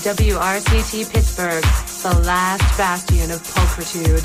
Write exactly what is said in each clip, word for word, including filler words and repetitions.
W R C T Pittsburgh, the last bastion of pulchritude.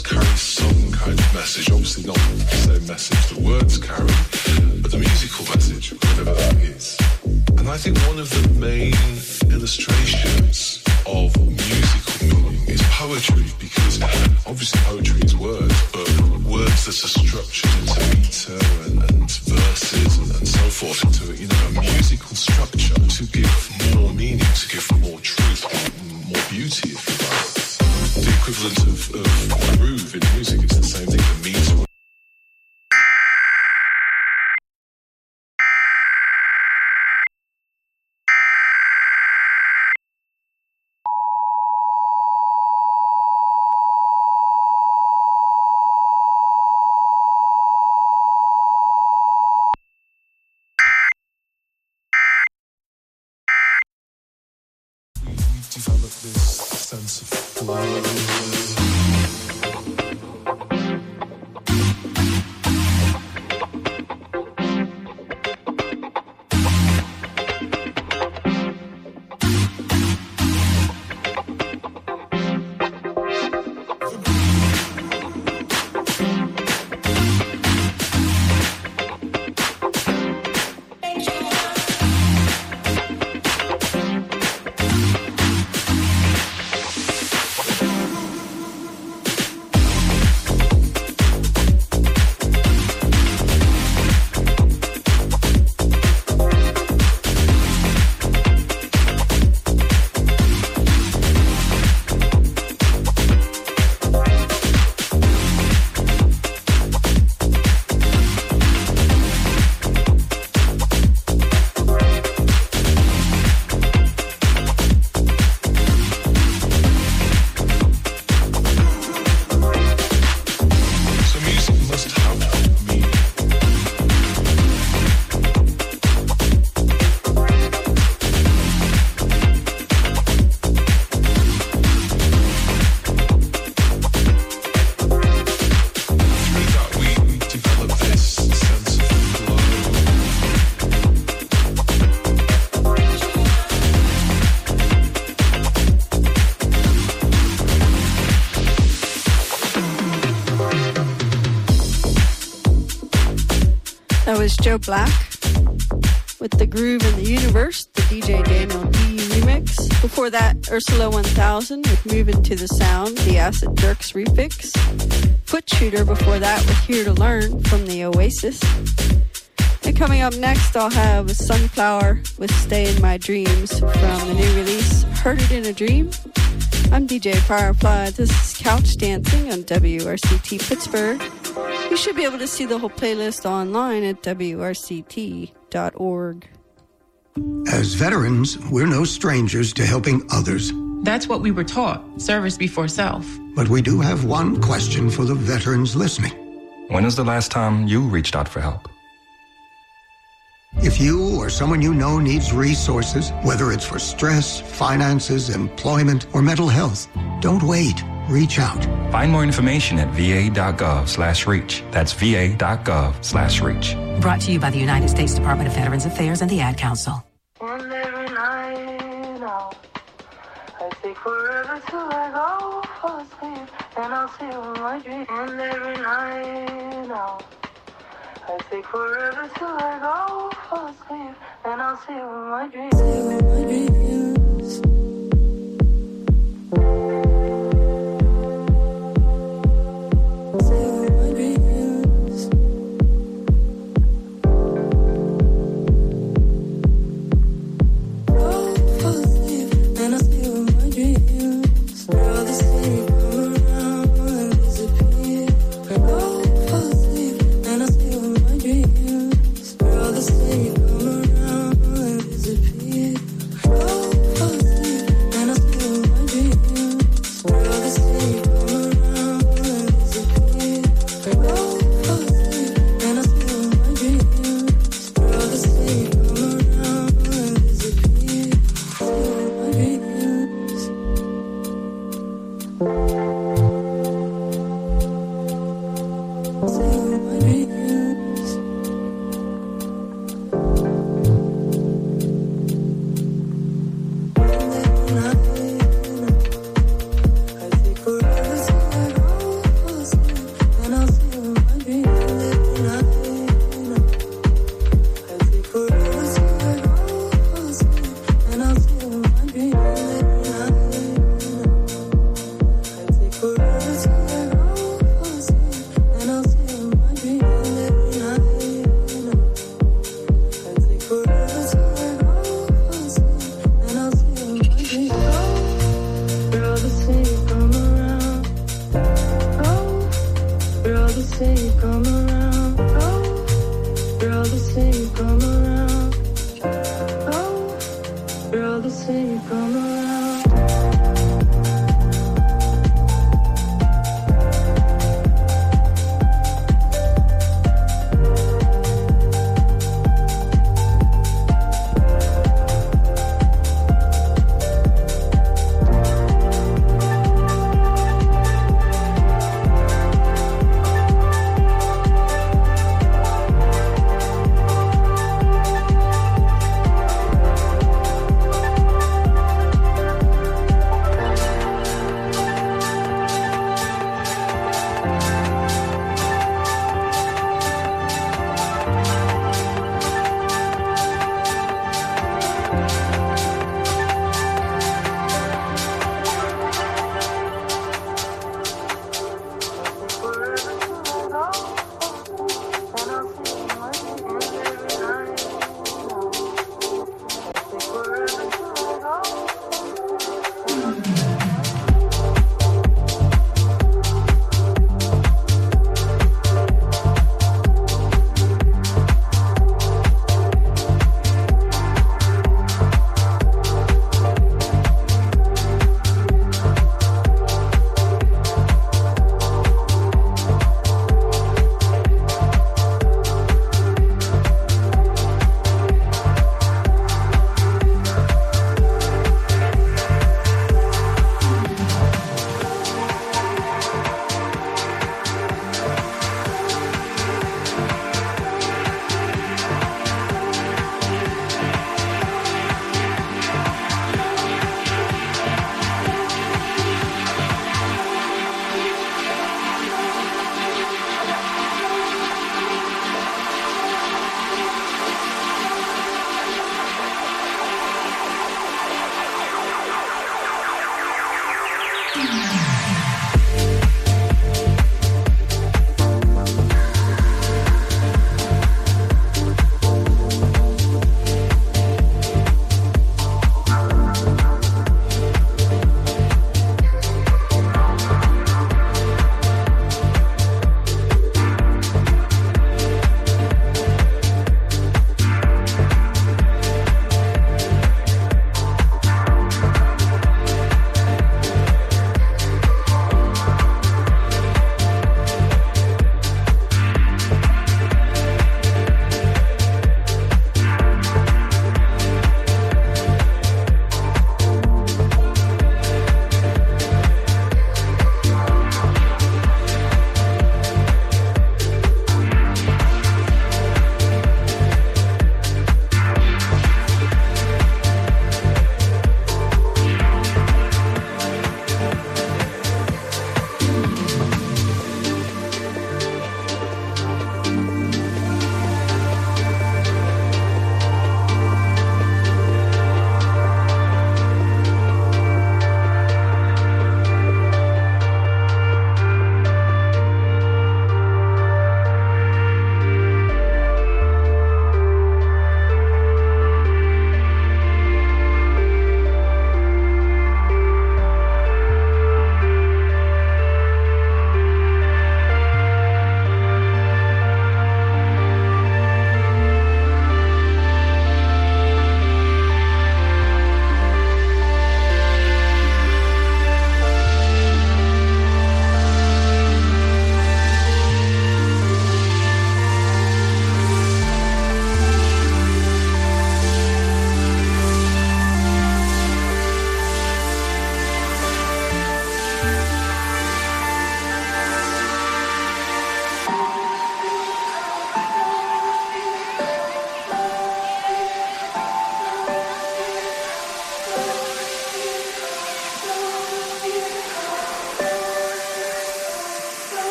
must carry some kind of message. Obviously not the same message the words carry, but the musical message, whatever that is. And I think one of the main illustrations of musical meaning is poetry, because obviously poetry is words, but words that are structured into meter and, and verses and, and so forth, into, you know, a musical structure to give more meaning, to give more truth, more, more beauty, if you like. The equivalent of, of groove in music is the same thing, the meter. Develop this sense of flow. That was Joe Black with The Groove in the Universe, the D J Daniel D remix. Before that, Ursula one thousand with Moving to the Sound, the Acid Jerks refix. Foot Shooter before that with Here to Learn from the Oasis. And coming up next, I'll have Sunflower with Stay in My Dreams from the new release, Heard It in a Dream. I'm D J Firefly. This is Couch Dancing on W R C T Pittsburgh. You should be able to see the whole playlist online at W R C T dot org. As veterans, we're no strangers to helping others. That's what we were taught, service before self. But we do have one question for the veterans listening. When was the last time you reached out for help? If you or someone you know needs resources, whether it's for stress, finances, employment, or mental health, don't wait. Reach out. Find more information at va.gov slash reach. That's va.gov slash reach. Brought to you by the United States Department of Veterans Affairs and the Ad Council. And every night out, I take forever till I go fall asleep, and I'll see you in my dreams. And every night out, I take forever till I go fall asleep, and I'll see you in my dreams. See you in my dreams.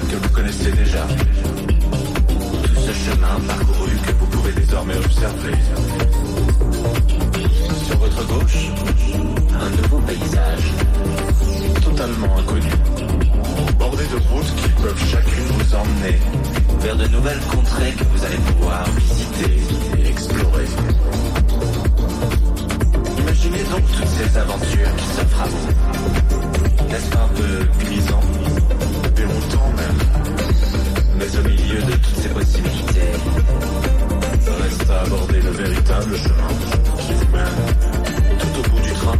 étapes que vous connaissez déjà. Tout ce chemin parcouru que vous pouvez désormais observer. Sur votre gauche, un nouveau paysage, totalement inconnu. Bordé de routes qui peuvent chacune vous emmener vers de nouvelles contrées que vous allez pouvoir visiter et explorer. Imaginez donc toutes ces aventures qui s'offrent à vous. N'est-ce pas un peu grisant, déroutant même? Mais au milieu de toutes ces possibilités, reste à aborder le véritable chemin qui vous mène tout au bout du train.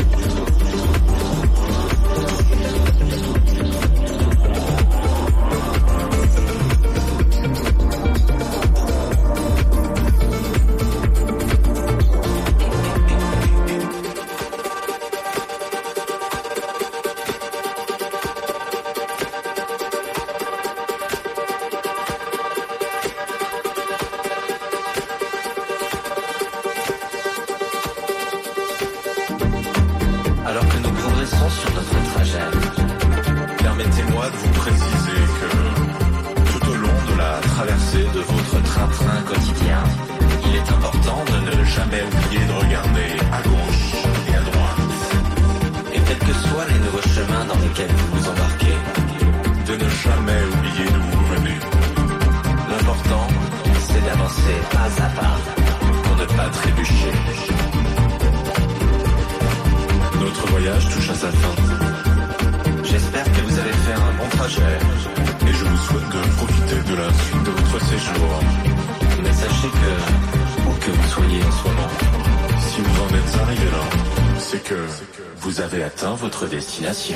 Votre destination.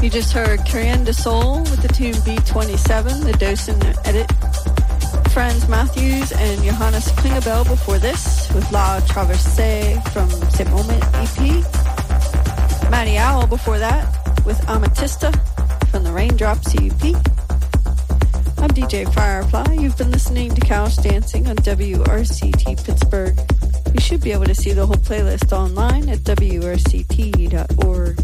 You just heard Carrion de Soul with the tune B twenty-seven, the Docent edit. Franz Matthews and Johannes Klingebell before this with La Traversée from Ce Moment E P. Matty Owl before that with Ametista from the Raindrops E P. I'm D J Firefly. You've been listening to Couch Dancing on W R C T Pittsburgh. You should be able to see the whole playlist online at W R C T dot org.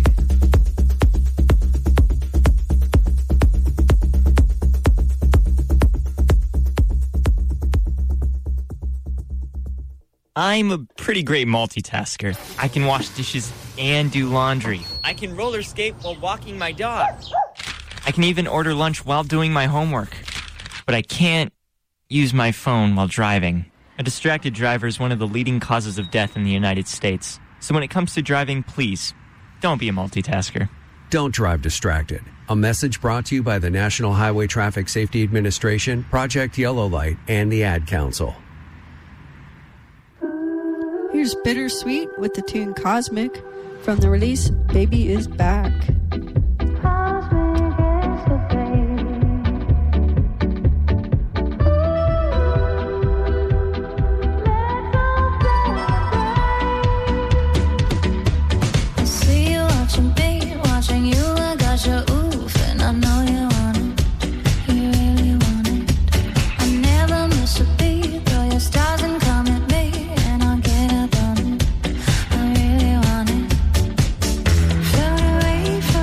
I'm a pretty great multitasker. I can wash dishes and do laundry. I can roller skate while walking my dog. I can even order lunch while doing my homework. But I can't use my phone while driving. A distracted driver is one of the leading causes of death in the United States. So when it comes to driving, please, don't be a multitasker. Don't drive distracted. A message brought to you by the National Highway Traffic Safety Administration, Project Yellow Light, and the Ad Council. Here's Bittersweet with the tune Cosmic from the release Baby Is Back. Float away from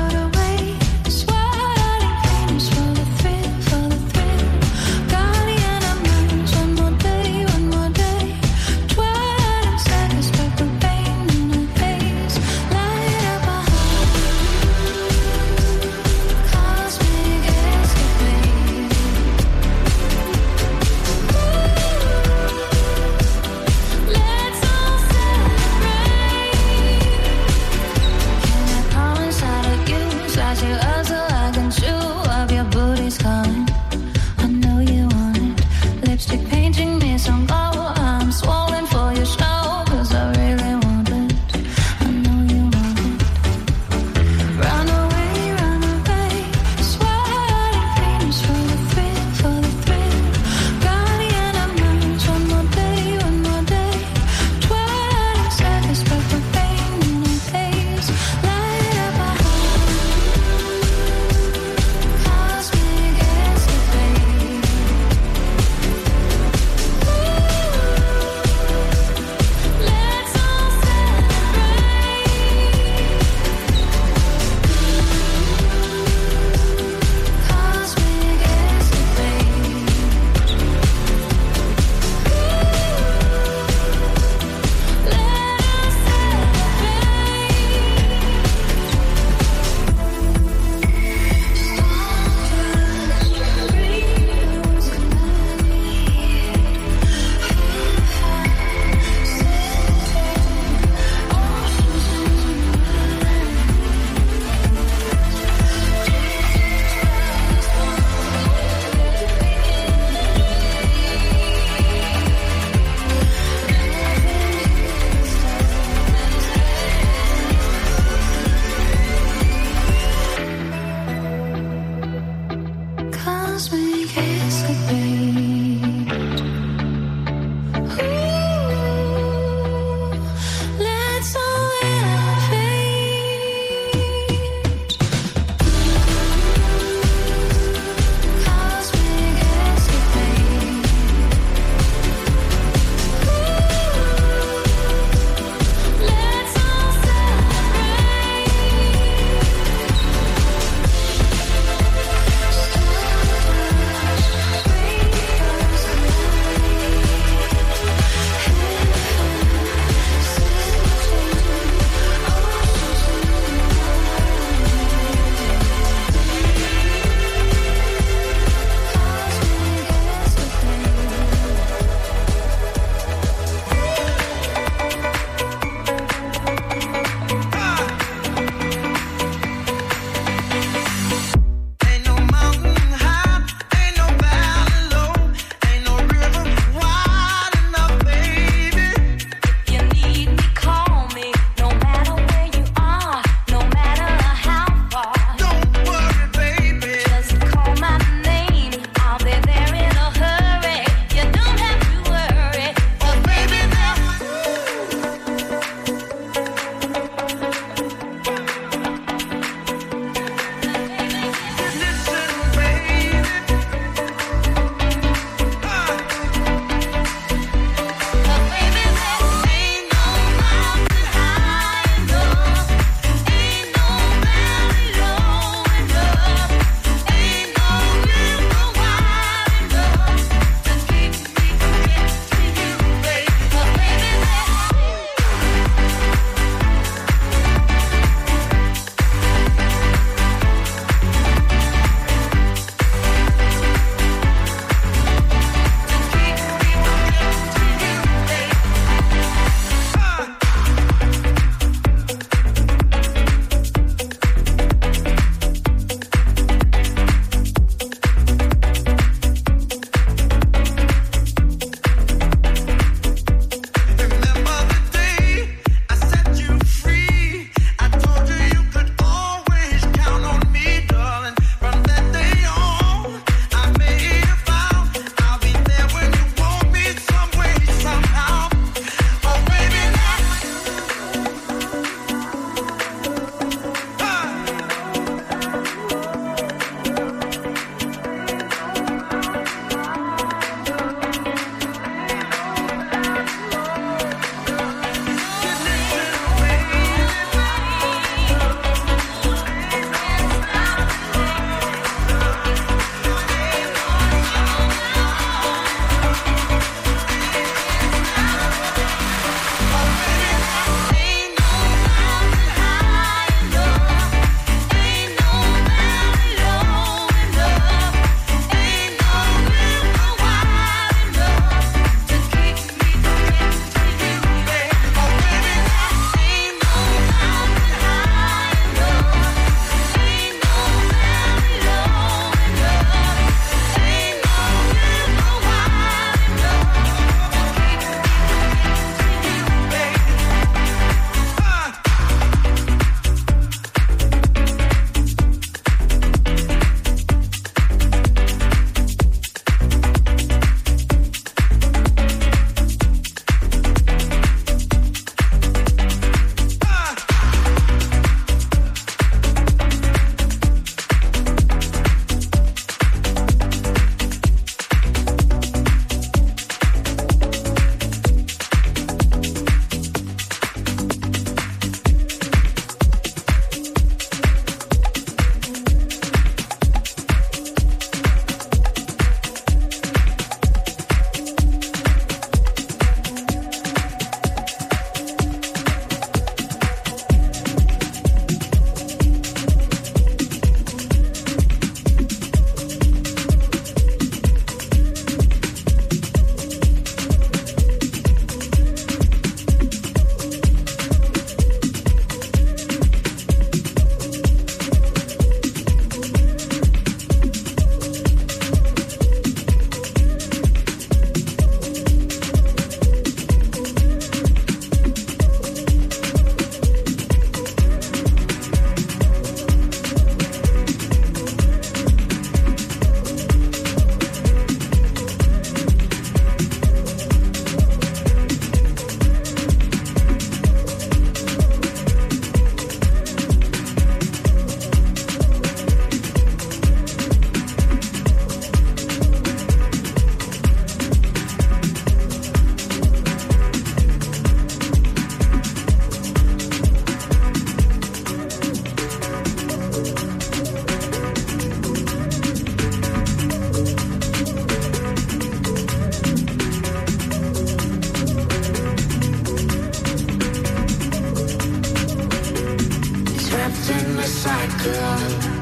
trapped in the cycle,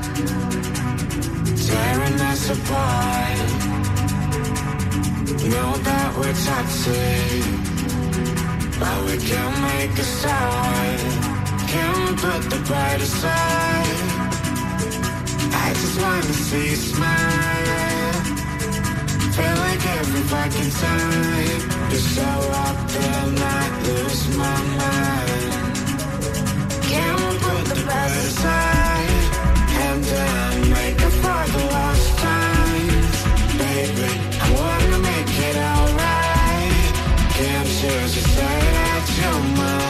tearing us apart. Know that we're toxic, but we can make a start. Can we put the pride aside? I just wanna see you smile. Feel like every fucking time you show up, then I lose my mind. Can we put the past aside and then make up for the lost times? Baby, I wanna make it alright. Can't choose to say that you're mine.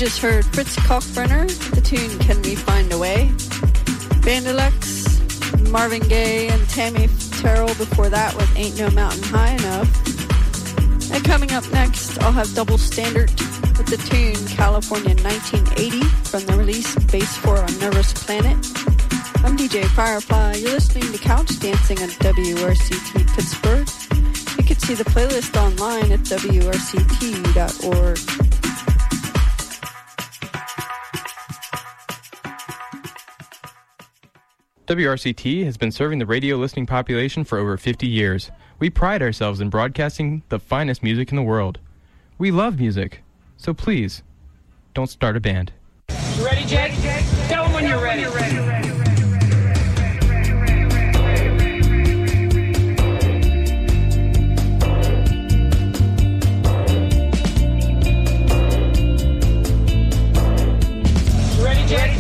just heard Fritz Kalkbrenner with the tune Can We Find a Way? Vandelux, Marvin Gaye, and Tammy Terrell before that with Ain't No Mountain High Enough. And coming up next, I'll have Double Standard with the tune California nineteen eighty from the release Base four on Nervous Planet. I'm D J Firefly. You're listening to Couch Dancing on W R C T Pittsburgh. You can see the playlist online at W R C T dot org. W R C T has been serving the radio listening population for over fifty years. We pride ourselves in broadcasting the finest music in the world. We love music, so please, don't start a band. You ready, Jake? Tell them when you're ready. You ready, Jake?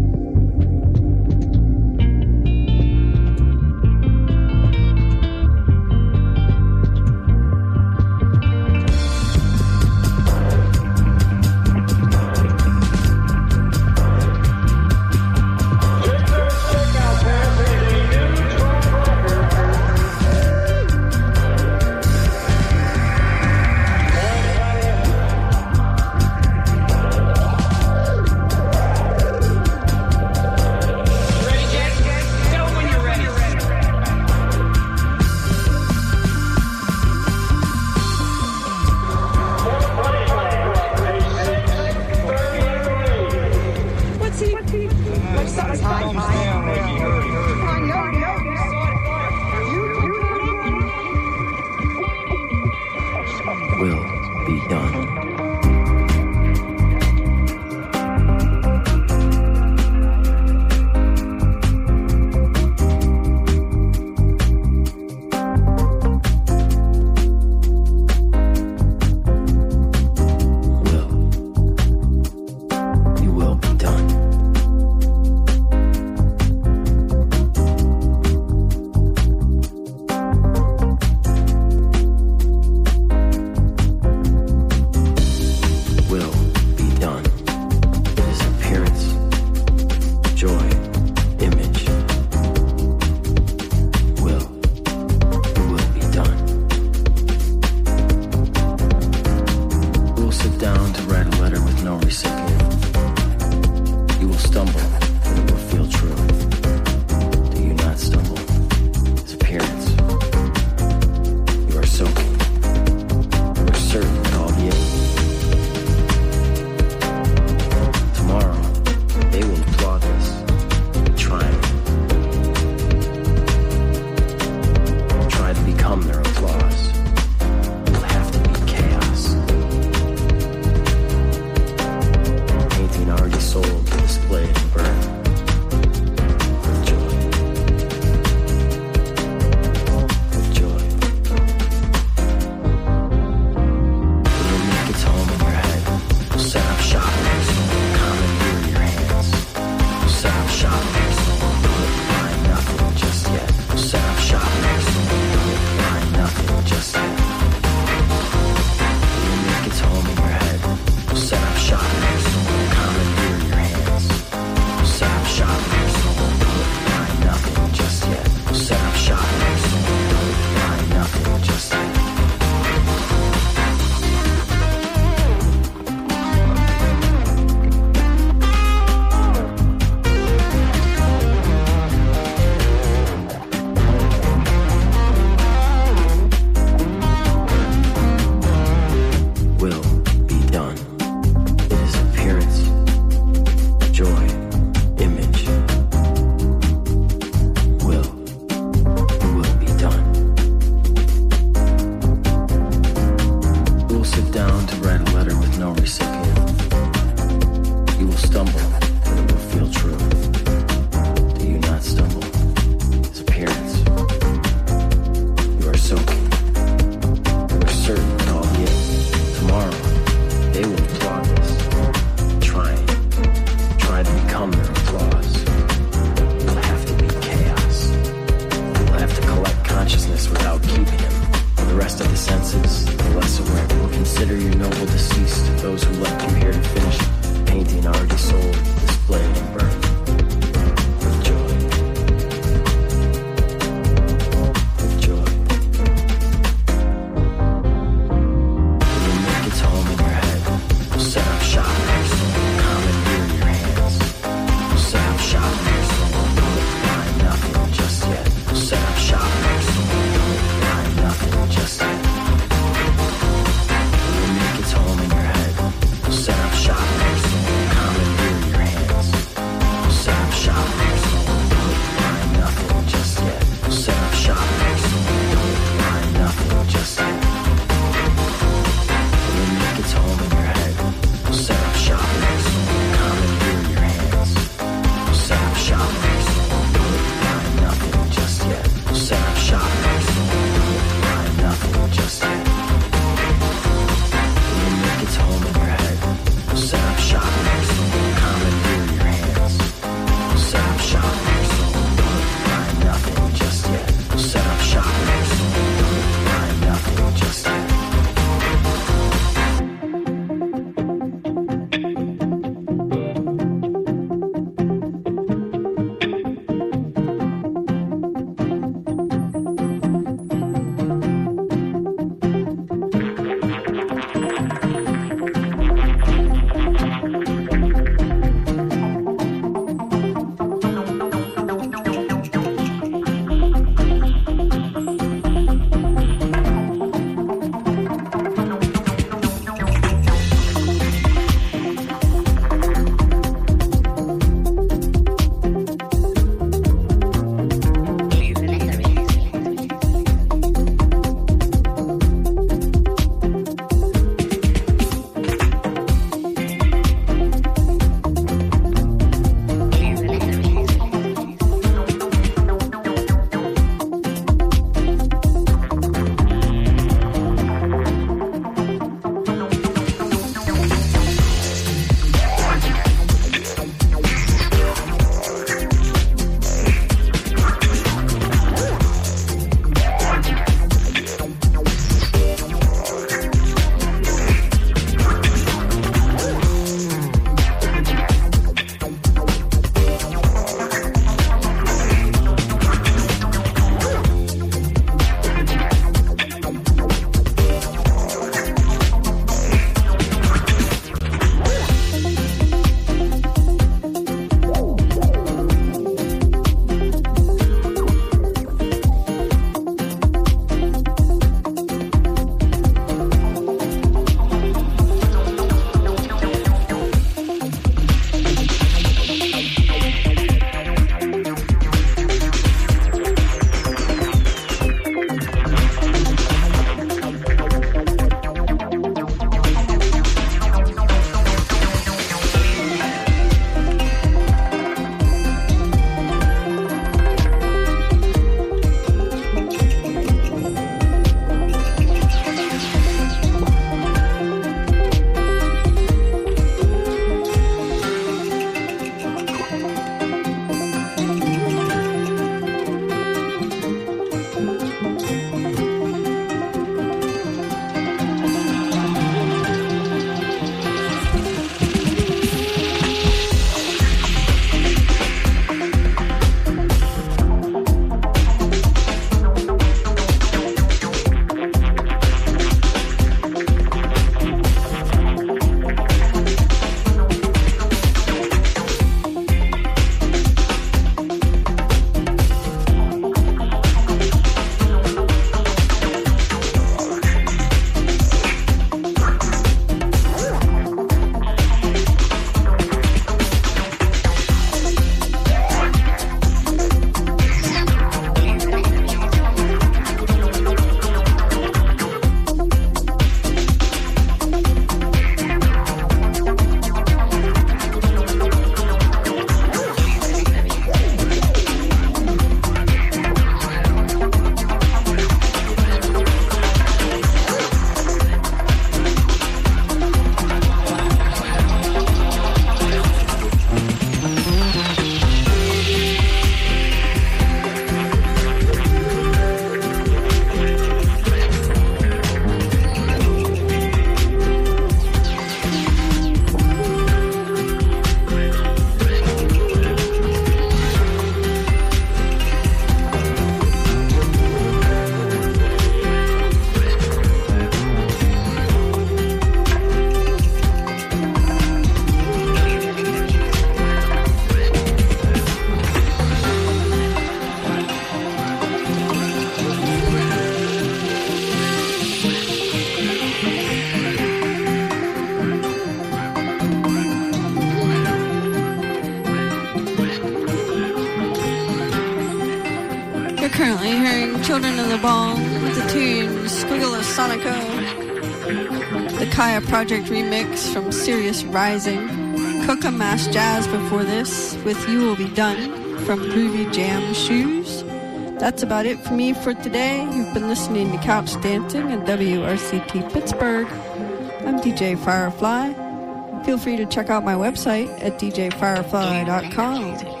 currently hearing Children of the Ball with the tune Squiggle of Sonico. The Kaya Project remix from Sirius Rising. Coca Mass Jazz before this with You Will Be Done from Groovy Jam Shoes. That's about it for me for today. You've been listening to Couch Dancing at W R C T Pittsburgh. I'm D J Firefly. Feel free to check out my website at d j firefly dot com.